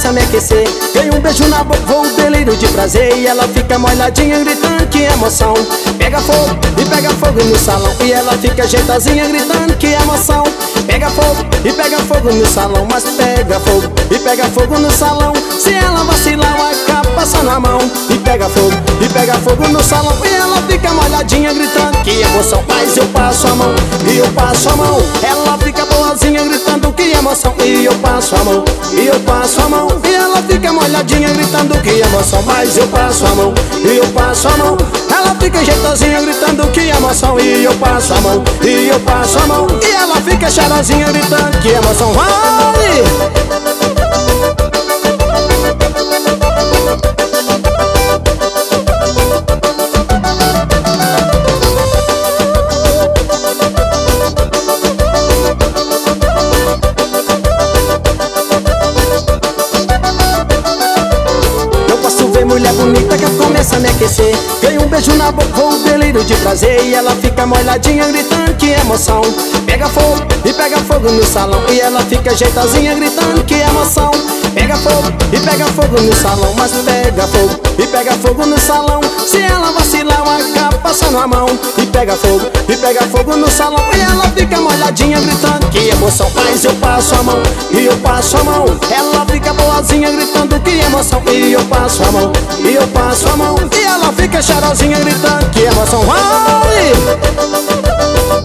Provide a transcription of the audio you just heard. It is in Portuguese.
começa a me aquecer. Ganho um beijo na boca, vou delírio de prazer. E ela fica molhadinha gritando que emoção. Pega fogo e pega fogo no salão. E ela fica jeitosinha gritando que emoção. Pega fogo e pega fogo no salão. Mas pega fogo e pega fogo no salão. Se ela vacilar, acaba passando a mão. E pega fogo no salão. E ela fica molhadinha gritando que emoção. Mas eu passo a mão e eu passo a mão. Ela fica boazinha gritando que emoção. E eu passo a mão e eu passo a mão. E ela fica molhadinha gritando que emoção. Mas eu passo a mão e eu passo a mão. Ela fica jeitosinha gritando que emoção. E eu passo a mão e eu passo a mão. E ela fica cheirosinha gritando que emoção. Vai! Mulher bonita que começa a me aquecer. Ganho um beijo na boca, vou delírio de prazer. E ela fica molhadinha gritando que emoção. Pega fogo e pega fogo no salão. E ela fica jeitosinha gritando que emoção. Pega fogo e pega fogo no salão. Mas pega fogo e pega fogo no salão. Se ela vacilar, acaba passando a mão. E pega fogo no salão. E ela fica molhadinha gritando que emoção. Mas eu passo a mão e eu passo a mão. Ela fica boazinha gritando que emoção. E eu passo a mão e eu passo a mão. E ela fica cheirosinha gritando que emoção. Vai!